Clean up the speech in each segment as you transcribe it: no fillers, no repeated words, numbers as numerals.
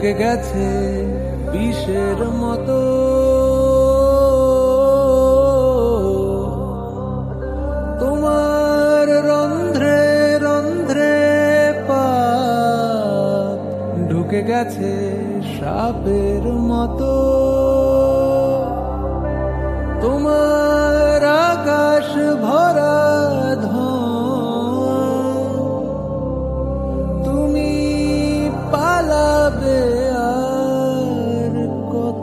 ঢুকে গেছে বিষের মতো। তোমার রন্ধ্রে রন্ধ্রে পাপ ঢুকে গেছে সাপের মতো। তোমার আকাশ ভরা তুমি পালাবে আর কত।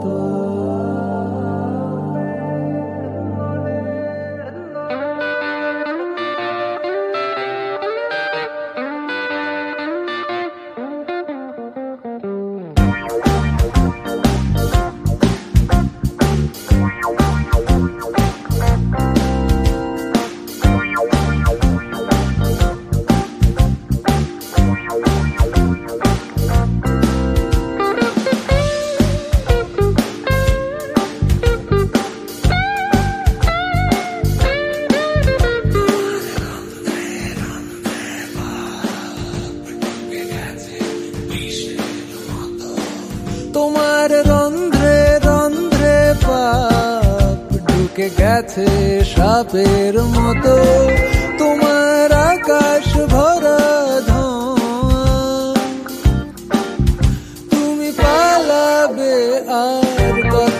তোমার রন্ধ্রে রন্ধ্রে পাপ ঢুকে গেছে সাপের মতো। তোমার আকাশ ভরা তুমি পালাবে আর কত।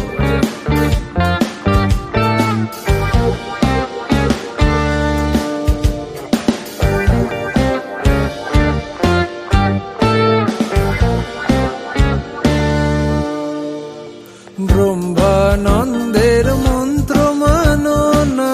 ব্রহ্মানন্দের মন্ত্র মানো না,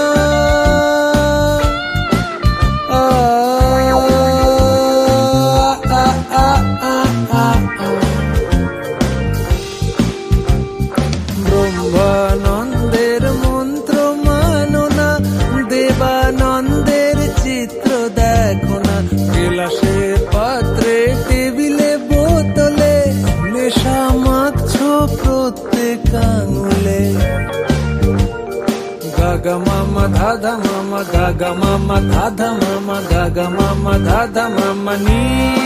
ব্রহ্মানন্দের মন্ত্র মানো না, দেবানন্দের চিত্র দেখো না। গেলাসের পাত্রে টেবিলে বোতলে নেশা মাখছো প্রত্যেক আঙুলে। গাগা মামা ধাধা মামা গাগা মামা ধাধা মামা গাগা মামা ধাধা মামা নি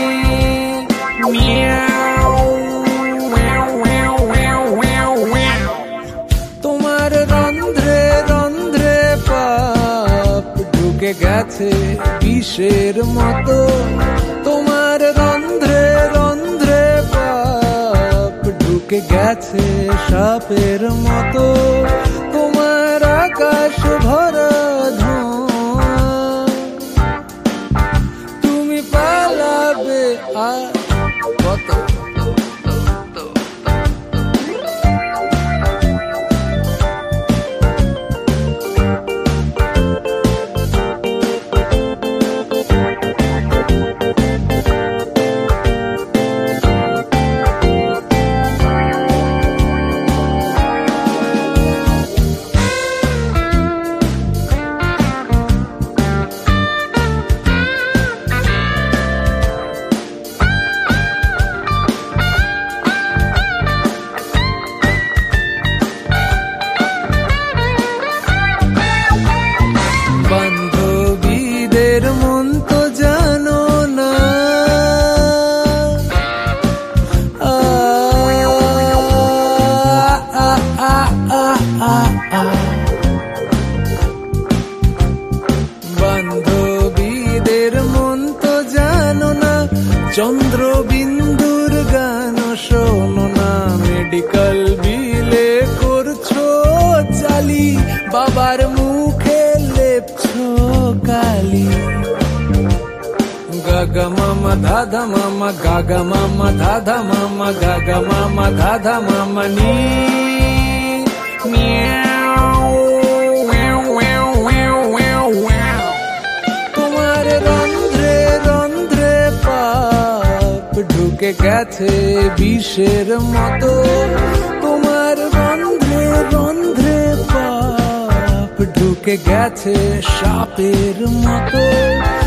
তোমার রন্ধ্রে রন্ধ্রে পাপ ঢুকে গেছে বিষের মতো। তোমার রন্ধ্রে রন্ধ্রে পাপ ঢুকে গেছে সাপের মতো। তোমার আকাশ ভরা তুমি পালাবে আর কত। বান্ধবীদের মন তো জানো না, বান্ধবীদের মন তো জানো না। চন্দ্রবিন্দুর গান শোনো না, মেডিকেল বিলে করছো চালি, বাবার মুখে লেপছো কালি। গাগা মামা ধাধা মামা গাগা মামা ধাধা মামা গাগা মামা ধাধা মামা নি তোমার রন্ধ্রে রন্ধ্রে পাপ ঢুকে গেছে বিষের মতো। তোমার রন্ধ্রে রন্ধ্রে পাপ ঢুকে গেছে সাপের মতো।